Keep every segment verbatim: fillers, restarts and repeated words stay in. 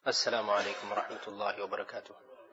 Assalamu alaikum wa rahmatullahi wa barakatuh.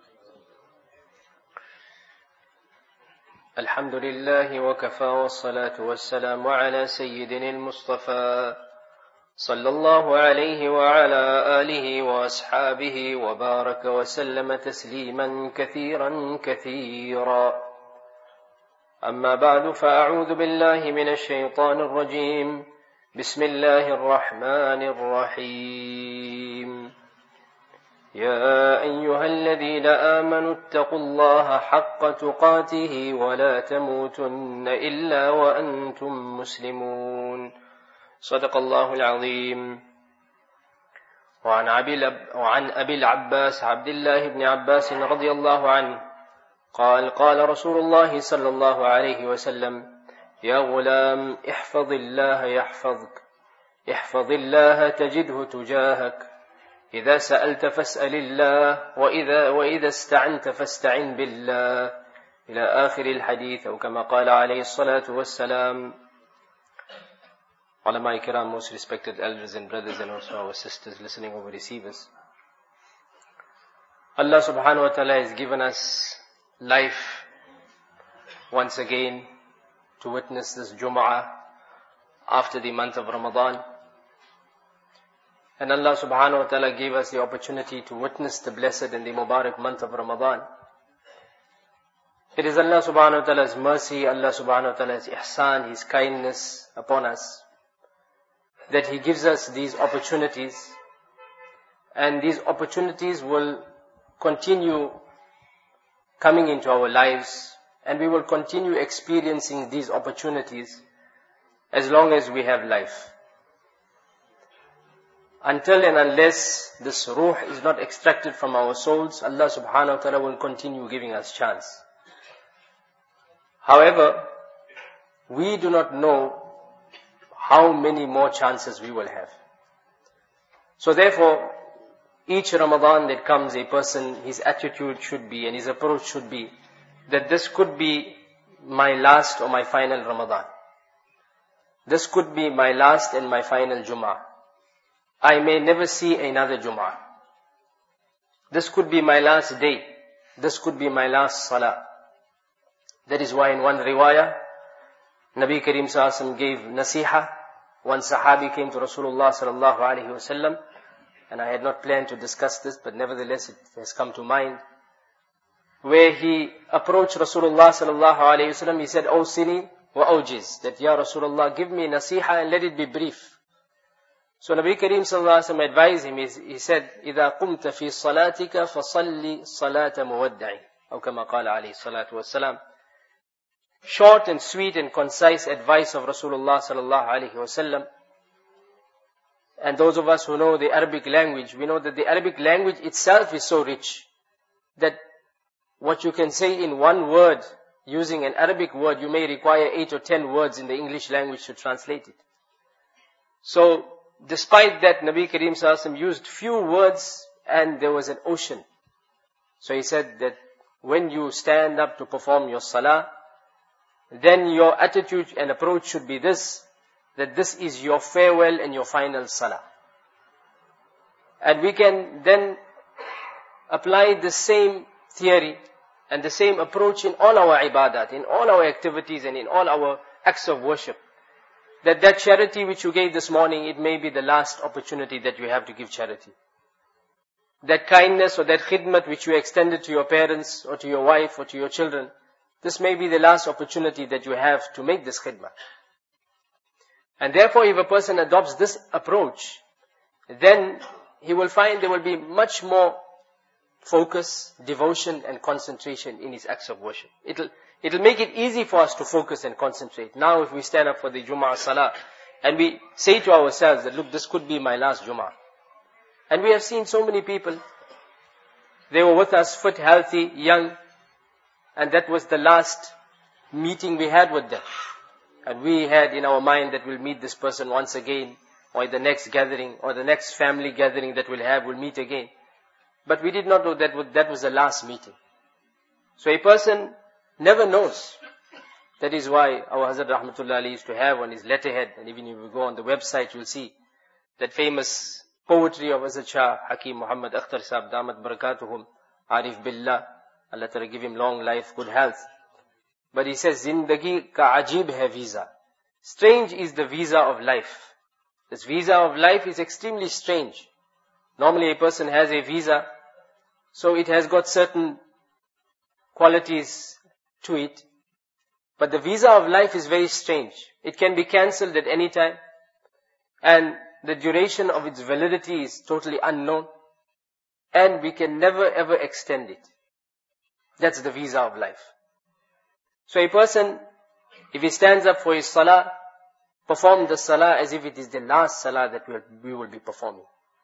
Alhamdulillahi wa kafa wa salatu wa salamu ala sayyidina al-Mustafa sallallahu alayhi wa ala alihi wa ashabihi wa baraka wa sallama tasliman kathiran kathira. Amma ba'du, fa'a'udhu billahi minash shaytanir rajim. Bismillahir rahmanir rahim. يا أيها الذين آمنوا اتقوا الله حق تقاته ولا تموتن إلا وأنتم مسلمون. صدق الله العظيم. وعن وعن أبي العباس عبد الله بن عباس رضي الله عنه قال قال رسول الله صلى الله عليه وسلم: يا غلام احفظ الله يحفظك احفظ الله تجده تجاهك إذا سألت فاسأل الله وإذا, وإذا استعنت فاستعن بالله إلى آخر الحديث أو كما قال عليه الصلاة والسلام. Ulama Ikram, most respected elders and brothers and also our sisters listening over receivers. Allah subhanahu wa ta'ala has given us life once again to witness this Jum'ah after the month of Ramadan. And Allah subhanahu wa ta'ala gave us the opportunity to witness the blessed and the Mubarak month of Ramadan. It is Allah subhanahu wa ta'ala's mercy, Allah subhanahu wa ta'ala's ihsan, His kindness upon us, that He gives us these opportunities. And these opportunities will continue coming into our lives, and we will continue experiencing these opportunities as long as we have life. Until and unless this ruh is not extracted from our souls, Allah subhanahu wa ta'ala will continue giving us chance. However, we do not know how many more chances we will have. So therefore, each Ramadan that comes, a person, his attitude should be and his approach should be that this could be my last or my final Ramadan. This could be my last and my final Jum'ah. I may never see another Jum'ah. This could be my last day. This could be my last Salah. That is why in one riwayah, Nabi Kareem sallallahu alaihi wasallam gave nasiha. One sahabi came to Rasulullah sallallahu alaihi wasallam, and I had not planned to discuss this, but nevertheless it has come to mind, where he approached Rasulullah sallallahu alaihi wasallam. He said, "Awsini wa awjiz," that, "Ya Rasulullah, give me nasiha and let it be brief." So Nabi Kareem sallallahu alaihi wasallam advised him. He said, "إِذَا قُمْتَ فِي صَلَاتِكَ فَصَلِّ صَلَاةَ مُوَدَّعٍ." أو كما قال عليه الصلاة والسلام. Short and sweet and concise advice of Rasulullah sallallahu alaihi wasallam. And those of us who know the Arabic language, we know that the Arabic language itself is so rich that what you can say in one word, using an Arabic word, you may require eight or ten words in the English language to translate it. So, despite that, Nabi Kareem sallallahu alaihi wasallam used few words and there was an ocean. So he said that when you stand up to perform your salah, then your attitude and approach should be this, that this is your farewell and your final salah. And we can then apply the same theory and the same approach in all our ibadat, in all our activities and in all our acts of worship. That that charity which you gave this morning, it may be the last opportunity that you have to give charity. That kindness or that khidmat which you extended to your parents or to your wife or to your children, this may be the last opportunity that you have to make this khidmat. And therefore, if a person adopts this approach, then he will find there will be much more focus, devotion and concentration in his acts of worship. It'll It'll make it easy for us to focus and concentrate. Now if we stand up for the Jum'ah Salah and we say to ourselves that, look, this could be my last Jum'ah. And we have seen so many people, they were with us, fit, healthy, young, and that was the last meeting we had with them. And we had in our mind that we'll meet this person once again, or the next gathering, or the next family gathering that we'll have, we'll meet again. But we did not know that that was the last meeting. So a person never knows. That is why our Hazrat Rahmatullah Ali used to have on his letterhead, and even if you go on the website, you'll see that famous poetry of Azad Shah Hakim Muhammad Akhtar Sahib Damat Barakatuhum, Arif Billah, Allah Ta'ala give him long life, good health. But he says, Zindagi ka ajib hai visa. Strange is the visa of life. This visa of life is extremely strange. Normally a person has a visa, so it has got certain qualities to it. But the visa of life is very strange. It can be cancelled at any time. And the duration of its validity is totally unknown. And we can never ever extend it. That's the visa of life. So a person, if he stands up for his salah, perform the salah as if it is the last salah that we will be performing.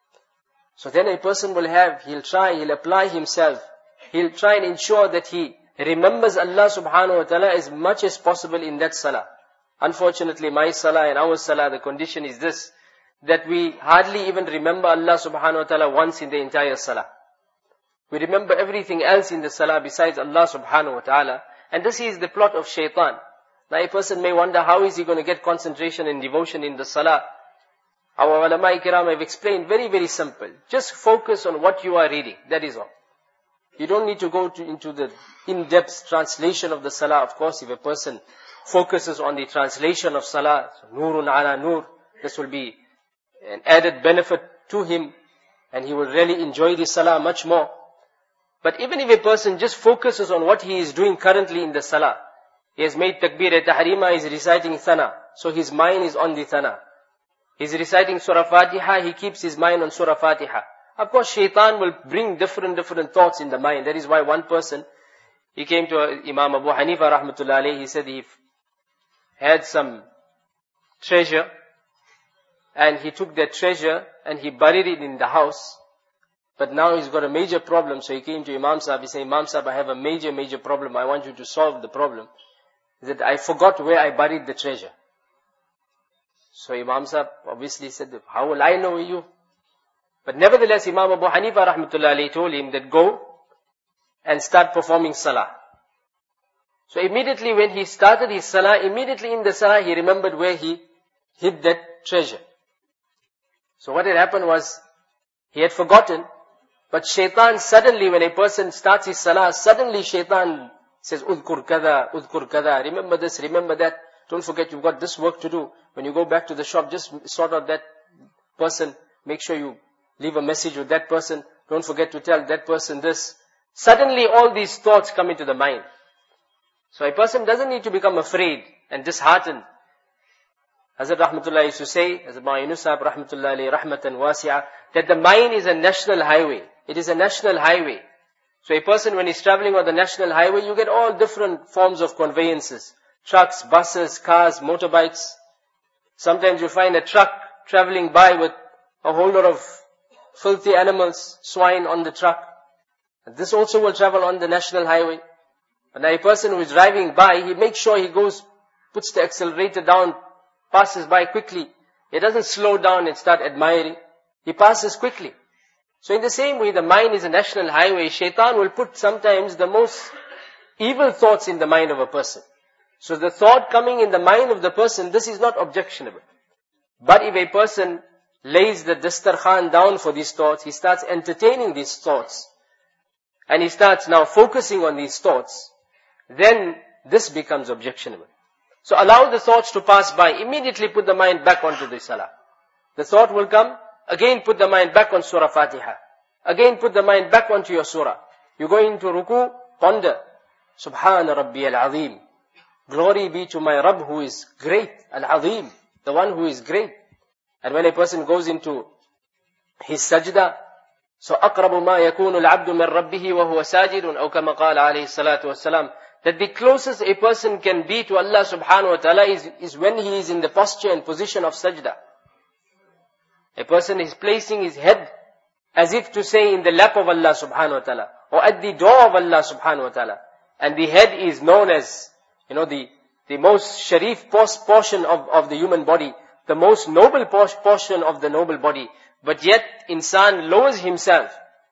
So then a person will have, he'll try, he'll apply himself. He'll try and ensure that he remembers Allah subhanahu wa ta'ala as much as possible in that salah. Unfortunately, my salah and our salah, the condition is this, that we hardly even remember Allah subhanahu wa ta'ala once in the entire salah. We remember everything else in the salah besides Allah subhanahu wa ta'ala. And this is the plot of shaitan. Now a person may wonder, how is he going to get concentration and devotion in the salah? Our ulama kiram have explained very, very simple. Just focus on what you are reading. That is all. You don't need to go to, into the in-depth translation of the salah. Of course, if a person focuses on the translation of salah, nurun ala nur, this will be an added benefit to him, and he will really enjoy the salah much more. But even if a person just focuses on what he is doing currently in the salah, he has made takbir-e-tahrima, he is reciting thana, so his mind is on the thana. He is reciting Surah Fatiha, he keeps his mind on Surah Fatiha. Of course, shaitan will bring different, different thoughts in the mind. That is why one person, he came to Imam Abu Hanifa rahmatullah alayhi, he said he had some treasure, and he took that treasure and he buried it in the house. But now he's got a major problem, so he came to Imam Sahib, he said, Imam Sahib, I have a major, major problem, I want you to solve the problem. He said, I forgot where I buried the treasure. So Imam Sahib obviously said, how will I know you? But nevertheless, Imam Abu Hanifa rahmatullah alayhi told him that go and start performing salah. So immediately when he started his salah, immediately in the salah he remembered where he hid that treasure. So what had happened was, he had forgotten, but shaitan suddenly, when a person starts his salah, suddenly shaitan says, Udhkur kada, udhkur kada, remember this, remember that, don't forget you've got this work to do. When you go back to the shop, just sort out that person, make sure you leave a message with that person, don't forget to tell that person this. Suddenly all these thoughts come into the mind. So a person doesn't need to become afraid and disheartened. Hazrat Rahmatullah used to say, Hazrat Ma'inu Sahib Rahmatullah alayhi Rahmatan Wasi'ah, that the mind is a national highway. It is a national highway. So a person when he's traveling on the national highway, you get all different forms of conveyances. Trucks, buses, cars, motorbikes. Sometimes you find a truck traveling by with a whole lot of filthy animals, swine on the truck. And this also will travel on the national highway. But now a person who is driving by, he makes sure he goes, puts the accelerator down, passes by quickly. He doesn't slow down and start admiring. He passes quickly. So in the same way, the mind is a national highway. Shaitan will put sometimes the most evil thoughts in the mind of a person. So the thought coming in the mind of the person, this is not objectionable. But if a person lays the dastarkhan down for these thoughts, he starts entertaining these thoughts, and he starts now focusing on these thoughts, then this becomes objectionable. So allow the thoughts to pass by, immediately put the mind back onto the salah. The thought will come, again put the mind back on Surah Fatiha. Again put the mind back onto your surah. You go into ruku, ponder. Subhana Rabbi al-Azim. Glory be to my Rabb who is great, al-Azim, the one who is great. And when a person goes into his sajda, so أَقْرَبُ مَا يَكُونُ الْعَبْدُ مِنْ رَبِّهِ وَهُوَ سَاجِدٌ أَوْ كَمَا قَالَ عَلَيْهِ الصَّلَاةُ وَالسَّلَامُ, that the closest a person can be to Allah subhanahu wa ta'ala is, is when he is in the posture and position of sajda. A person is placing his head as if to say in the lap of Allah subhanahu wa ta'ala, or at the door of Allah subhanahu wa ta'ala. And the head is known as, you know, the, the most sharif portion of, of the human body, the most noble portion of the noble body. But yet, insan lowers himself.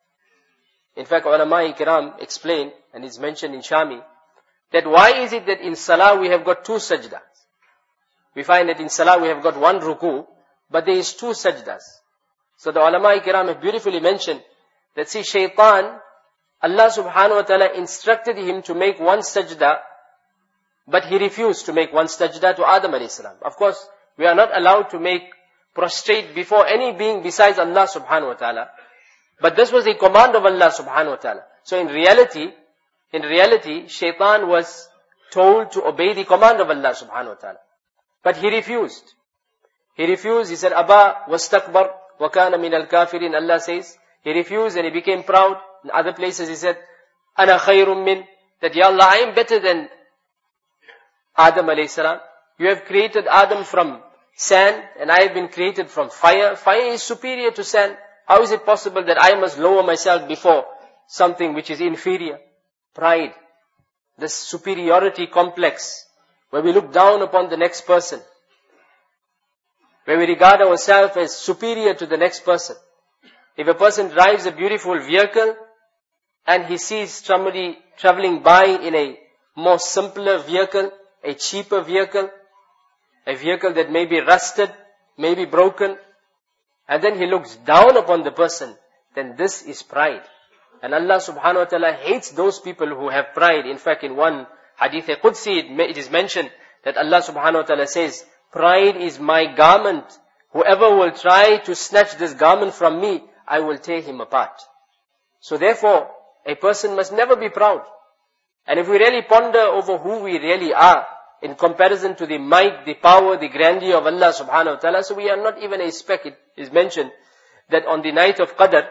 In fact, ulama kiram explain, and it's mentioned in Shami, that why is it that in salah we have got two sajdas? We find that in salah we have got one ruku, but there is two sajdas. So the ulama kiram have beautifully mentioned that see, shaitan, Allah subhanahu wa ta'ala instructed him to make one sajda, but he refused to make one sajda to Adam alayhi salam. Of course, we are not allowed to make prostrate before any being besides Allah subhanahu wa ta'ala. But this was a command of Allah subhanahu wa ta'ala. So in reality, in reality, shaitan was told to obey the command of Allah subhanahu wa ta'ala. But he refused. He refused, he said, Aba wastakbar wa kana min al-kafirin, Allah says. He refused and he became proud. In other places he said, Ana khayrum min, that Ya Allah, I am better than Adam alayhi salam. You have created Adam from sand and I have been created from fire. Fire is superior to sand. How is it possible that I must lower myself before something which is inferior? Pride. This superiority complex, where we look down upon the next person, where we regard ourselves as superior to the next person. If a person drives a beautiful vehicle and he sees somebody traveling by in a more simpler vehicle, a cheaper vehicle, a vehicle that may be rusted, may be broken, and then he looks down upon the person, then this is pride. And Allah subhanahu wa ta'ala hates those people who have pride. In fact, in one hadith Qudsi, it is mentioned that Allah subhanahu wa ta'ala says, pride is my garment. Whoever will try to snatch this garment from me, I will tear him apart. So therefore, a person must never be proud. And if we really ponder over who we really are, in comparison to the might, the power, the grandeur of Allah subhanahu wa ta'ala, so we are not even a speck. It is mentioned that on the night of Qadr,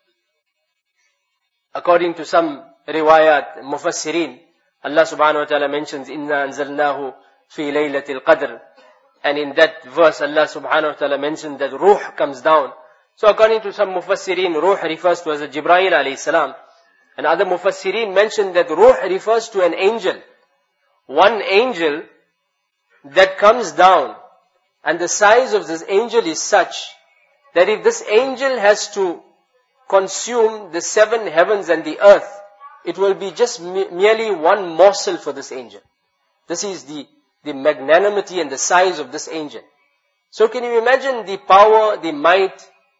according to some riwayat, mufassirin, Allah subhanahu wa ta'ala mentions, Inna anzalnahu fi laylatil qadr. And in that verse, Allah subhanahu wa ta'ala mentions that ruh comes down. So according to some mufassirin, ruh refers to as a Jibreel alayhi salam. And other mufassirin mention that ruh refers to an angel. One angel that comes down. And the size of this angel is such that if this angel has to consume the seven heavens and the earth, it will be just me- merely one morsel for this angel. This is the, the magnanimity and the size of this angel. So can you imagine the power, the might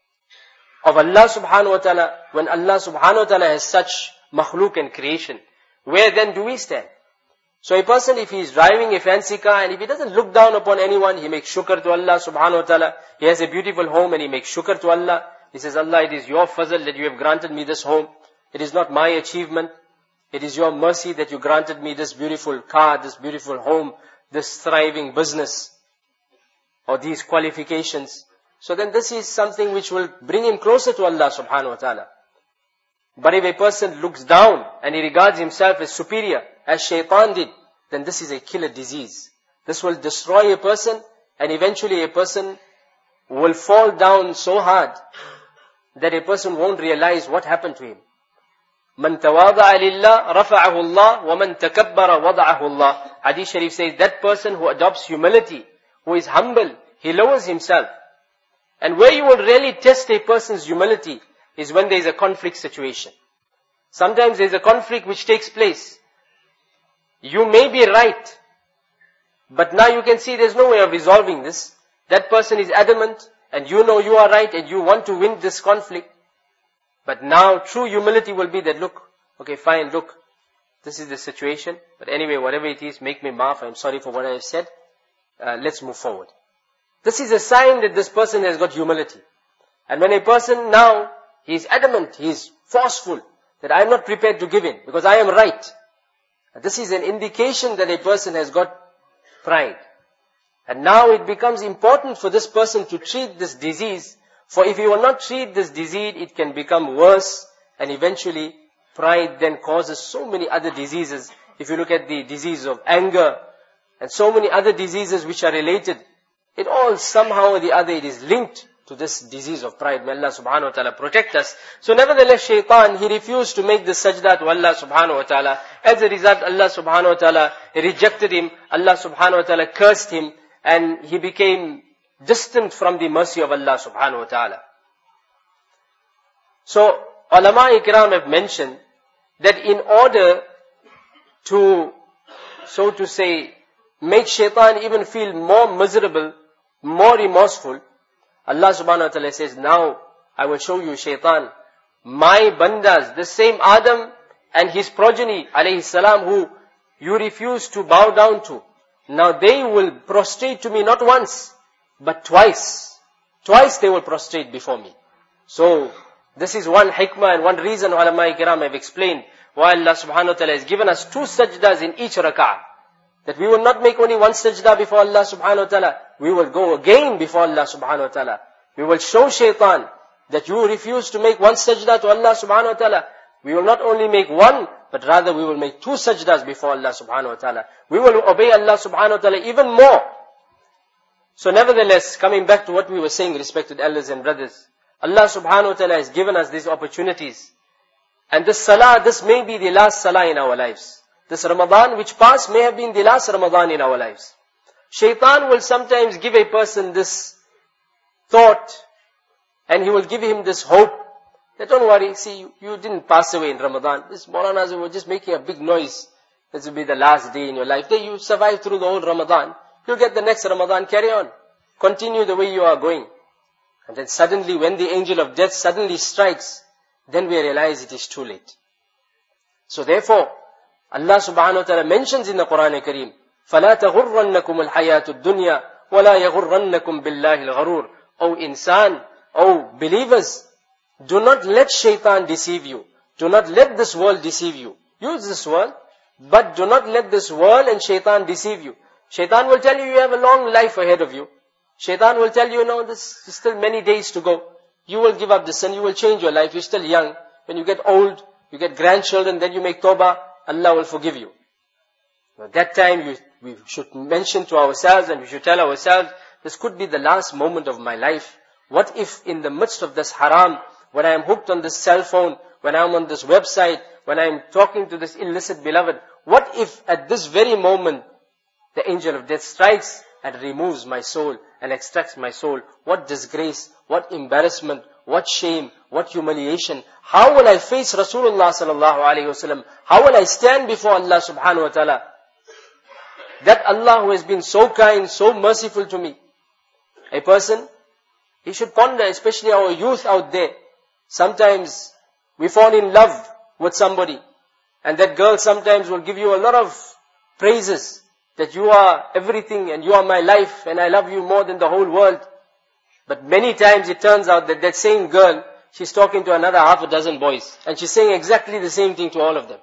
of Allah subhanahu wa ta'ala, when Allah subhanahu wa ta'ala has such makhluk and creation? Where then do we stand? So a person, if he is driving a fancy car and if he doesn't look down upon anyone, he makes shukr to Allah subhanahu wa ta'ala. He has a beautiful home and he makes shukr to Allah. He says, Allah, it is your fazl that you have granted me this home. It is not my achievement. It is your mercy that you granted me this beautiful car, this beautiful home, this thriving business, or these qualifications. So then this is something which will bring him closer to Allah subhanahu wa ta'ala. But if a person looks down and he regards himself as superior, as shaitan did, then this is a killer disease. This will destroy a person, and eventually a person will fall down so hard that a person won't realize what happened to him. Man tawada'a lillah rafa'ahu Allah wa man takabbara wada'ahu Allah. Hadith Sharif says that person who adopts humility, who is humble, he lowers himself. And where you will really test a person's humility is when there is a conflict situation. Sometimes there is a conflict which takes place. You may be right, but now you can see there is no way of resolving this. That person is adamant, and you know you are right, and you want to win this conflict. But now true humility will be that, look, okay fine, look, this is the situation, but anyway, whatever it is, make me maaf, I'm sorry for what I have said, uh, let's move forward. This is a sign that this person has got humility. And when a person now, he is adamant, he is forceful, that I am not prepared to give in, because I am right. This is an indication that a person has got pride. And now it becomes important for this person to treat this disease, for if he will not treat this disease, it can become worse, and eventually pride then causes so many other diseases. If you look at the disease of anger, and so many other diseases which are related, it all somehow or the other, it is linked to this disease of pride. May Allah subhanahu wa ta'ala protect us. So nevertheless, shaitan, he refused to make the sajda to Allah subhanahu wa ta'ala. As a result, Allah subhanahu wa ta'ala rejected him. Allah subhanahu wa ta'ala cursed him. And he became distant from the mercy of Allah subhanahu wa ta'ala. So, ulama ikram have mentioned that in order to, so to say, make shaitan even feel more miserable, more remorseful, Allah subhanahu wa ta'ala says, now I will show you shaitan. My bandas, the same Adam and his progeny, alayhi salam, who you refuse to bow down to. Now they will prostrate to me not once, but twice. Twice they will prostrate before me. So, this is one hikmah and one reason ulama kiram have explained why Allah subhanahu wa ta'ala has given us two sajdas in each rak'ah. That we will not make only one sajda before Allah subhanahu wa ta'ala. We will go again before Allah subhanahu wa ta'ala. We will show shaitan that you refuse to make one sajda to Allah subhanahu wa ta'ala. We will not only make one, but rather we will make two sajdas before Allah subhanahu wa ta'ala. We will obey Allah subhanahu wa ta'ala even more. So nevertheless, coming back to what we were saying, respected elders and brothers, Allah subhanahu wa ta'ala has given us these opportunities. And this salah, this may be the last salah in our lives. This Ramadan which passed may have been the last Ramadan in our lives. Shaitan will sometimes give a person this thought, and he will give him this hope, that don't worry, see, you, you didn't pass away in Ramadan. This Maulanas were just making a big noise. This will be the last day in your life. Then you survive through the whole Ramadan. You'll get the next Ramadan, carry on. Continue the way you are going. And then suddenly, when the angel of death suddenly strikes, then we realize it is too late. So therefore, Allah subhanahu wa ta'ala mentions in the Quran Kareem, فَلَا تَغُرَّنَّكُمُ الْحَيَاةُ الدُّنْيَا وَلَا يَغُرَّنَّكُمْ بِاللَّهِ الْغَرُورِ. O insan, O believers, do not let shaitan deceive you. Do not let this world deceive you. Use this world, but do not let this world and shaitan deceive you. Shaitan will tell you you have a long life ahead of you. Shaitan will tell you, no, this is still many days to go. You will give up the sin, you will change your life, you're still young. When you get old, you get grandchildren, then you make tawbah, Allah will forgive you. At that time, you, we should mention to ourselves and we should tell ourselves, this could be the last moment of my life. What if in the midst of this haram, when I am hooked on this cell phone, when I am on this website, when I am talking to this illicit beloved, what if at this very moment, the angel of death strikes and removes my soul and extracts my soul? What disgrace, what embarrassment, what shame, what humiliation. How will I face Rasulullah sallallahu alayhi wasallam? How will I stand before Allah subhanahu wa ta'ala? That Allah who has been so kind, so merciful to me. A person, he should ponder, especially our youth out there. Sometimes we fall in love with somebody, and that girl sometimes will give you a lot of praises, that you are everything and you are my life and I love you more than the whole world. But many times it turns out that that same girl, she's talking to another half a dozen boys, and she's saying exactly the same thing to all of them.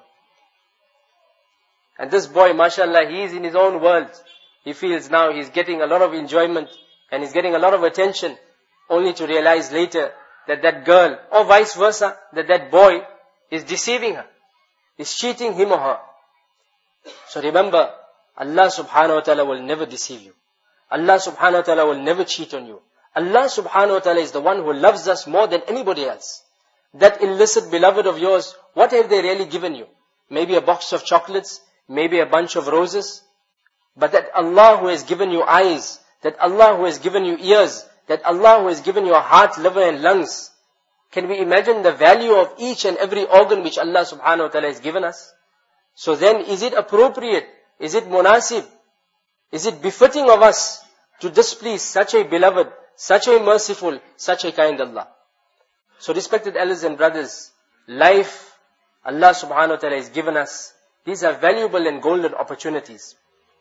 And this boy, mashallah, he is in his own world. He feels now he's getting a lot of enjoyment and he's getting a lot of attention, only to realize later that that girl, or vice versa, that that boy is deceiving her, is cheating him or her. So remember, Allah subhanahu wa ta'ala will never deceive you. Allah subhanahu wa ta'ala will never cheat on you. Allah subhanahu wa ta'ala is the one who loves us more than anybody else. That illicit beloved of yours, what have they really given you? Maybe a box of chocolates, maybe a bunch of roses. But that Allah who has given you eyes, that Allah who has given you ears, that Allah who has given you a heart, liver and lungs. Can we imagine the value of each and every organ which Allah subhanahu wa ta'ala has given us? So then, is it appropriate? Is it munasib? Is it befitting of us to displease such a beloved, such a merciful, such a kind Allah? So respected elders and brothers, life, Allah subhanahu wa ta'ala has given us. These are valuable and golden opportunities.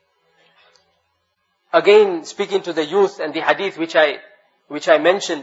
Again, speaking to the youth and the hadith which I, which I mentioned,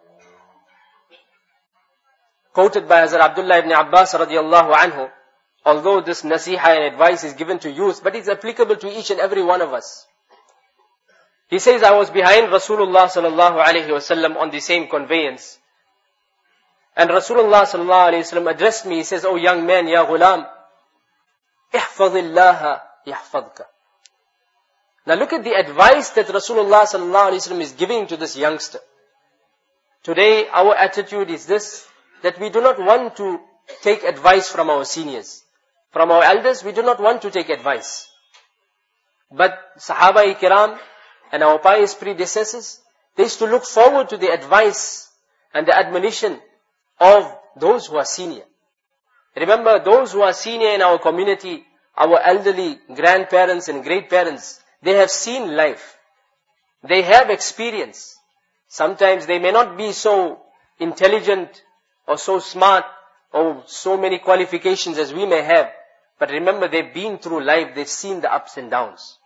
quoted by Hazrat Abdullah ibn Abbas radiyallahu anhu, although this nasiha and advice is given to youth, but it's applicable to each and every one of us. He says, I was behind Rasulullah sallallahu alayhi wasallam on the same conveyance. And Rasulullah sallallahu alayhi wasallam addressed me. He says, oh young man, ya ghulam, ihfadhillaha yahfadhka. Now look at the advice that Rasulullah sallallahu alayhi wasallam is giving to this youngster. Today our attitude is this, that we do not want to take advice from our seniors. From our elders, we do not want to take advice. But Sahaba-i-Kiram and our pious predecessors, they used to look forward to the advice and the admonition of those who are senior. Remember, those who are senior in our community, our elderly grandparents and great-parents, they have seen life. They have experience. Sometimes they may not be so intelligent or so smart or so many qualifications as we may have. But remember, they've been through life, they've seen the ups and downs.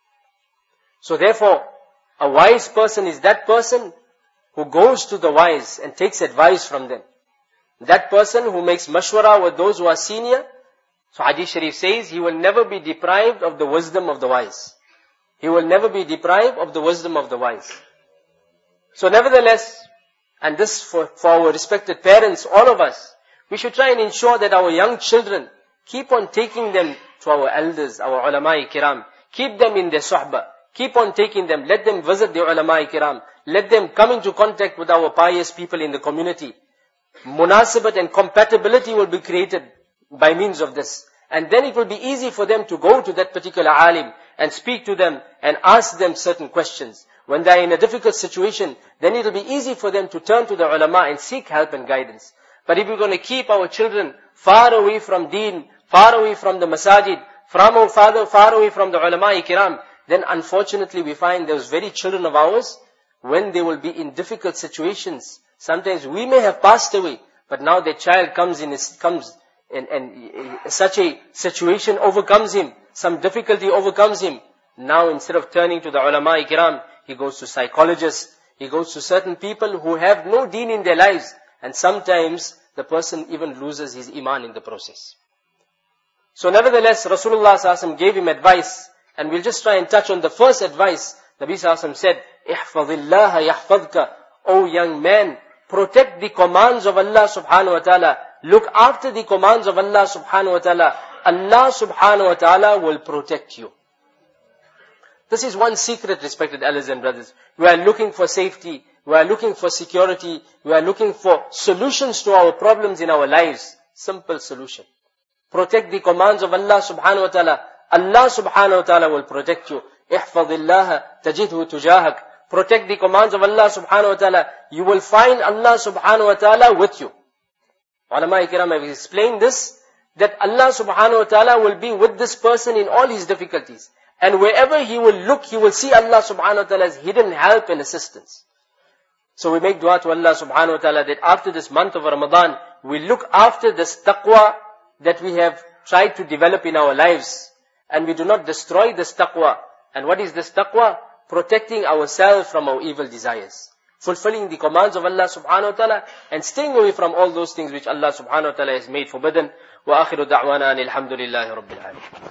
So therefore, a wise person is that person who goes to the wise and takes advice from them. That person who makes mashwara with those who are senior. So Hadith Sharif says, he will never be deprived of the wisdom of the wise. He will never be deprived of the wisdom of the wise. So nevertheless, and this for, for our respected parents, all of us, we should try and ensure that our young children, keep on taking them to our elders, our ulama-i kiram. Keep them in their suhbah. Keep on taking them. Let them visit the ulama-i kiram. Let them come into contact with our pious people in the community. Munasabat and compatibility will be created by means of this. And then it will be easy for them to go to that particular alim and speak to them and ask them certain questions. When they are in a difficult situation, then it will be easy for them to turn to the ulama and seek help and guidance. But if we're going to keep our children far away from deen, far away from the masajid, from far, far away from the ulama-i kiram, then unfortunately we find those very children of ours, when they will be in difficult situations, sometimes we may have passed away, but now their child comes in, comes and, and such a situation overcomes him, some difficulty overcomes him. Now instead of turning to the ulama-i kiram, he goes to psychologists, he goes to certain people who have no deen in their lives, and sometimes the person even loses his iman in the process. So nevertheless, Rasulullah sallallahu alaihi wasallam gave him advice, and we'll just try and touch on the first advice. Nabi sallallahu alaihi wasallam said, "Ihfadillah yahfadka." O young man, protect the commands of Allah subhanahu wa ta'ala. Look after the commands of Allah subhanahu wa ta'ala. Allah subhanahu wa ta'ala will protect you. This is one secret, respected elders and brothers. We are looking for safety. We are looking for security. We are looking for solutions to our problems in our lives. Simple solution. Protect the commands of Allah subhanahu wa ta'ala. Allah subhanahu wa ta'ala will protect you. Ihfadillaha tajidhu tujahak. Protect the commands of Allah subhanahu wa ta'ala. You will find Allah subhanahu wa ta'ala with you. Ulama Ikram have explained this, that Allah subhanahu wa ta'ala will be with this person in all his difficulties. And wherever he will look, he will see Allah subhanahu wa ta'ala's hidden help and assistance. So we make dua to Allah subhanahu wa ta'ala that after this month of Ramadan, we look after this taqwa that we have tried to develop in our lives. And we do not destroy this taqwa. And what is this taqwa? Protecting ourselves from our evil desires. Fulfilling the commands of Allah subhanahu wa ta'ala and staying away from all those things which Allah subhanahu wa ta'ala has made forbidden. Wa akhiru da'wana alhamdulillahi rabbil alamin.